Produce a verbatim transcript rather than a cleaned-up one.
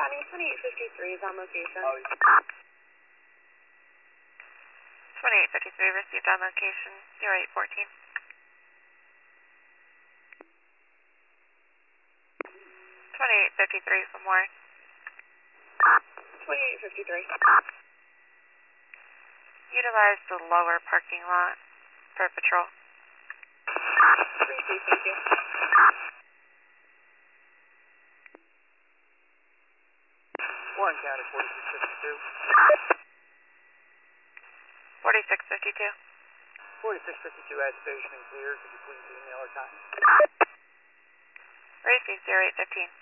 County, twenty-eight fifty-three is on location. twenty-eight fifty-three received on location, zero eight fourteen. twenty-eight fifty-three for more. twenty-eight fifty-three. Utilize the lower parking lot for patrol. Received, thank you. Warren County, forty-six fifty-two. forty-six fifty-two. forty-six fifty-two at station and clear. Could you please email or time? Received, zero eight fifteen.